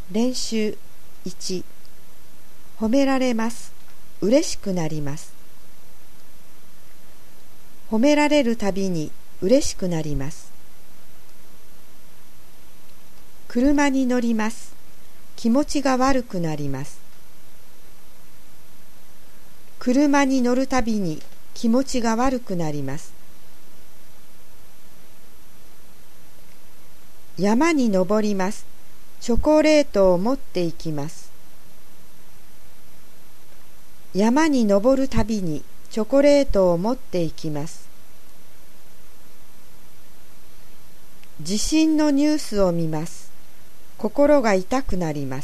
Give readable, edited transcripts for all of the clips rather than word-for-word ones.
練習1、褒められます。嬉しくなります。褒められるたびに嬉しくなります。車に乗ります。気持ちが悪くなります。車に乗るたびに気持ちが悪くなります。山に登ります。チョコレートを持っていきます。山に登るたびにチョコレートを持っていきます。地震のニュースを見ます。心が痛くなります。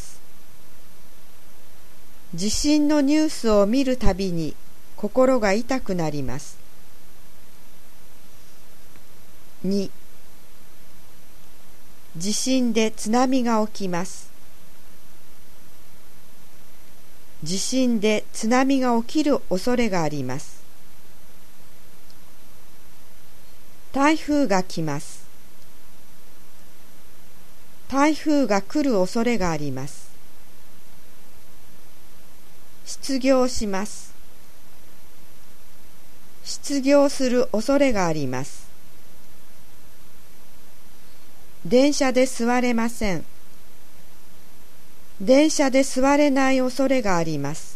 地震のニュースを見るたびに心が痛くなります。2、地震で津波が起きます。地震で津波が起きる恐れがあります。台風が来ます。台風が来る恐れがあります。失業します。失業する恐れがあります。電車で座れません。電車で座れない恐れがあります。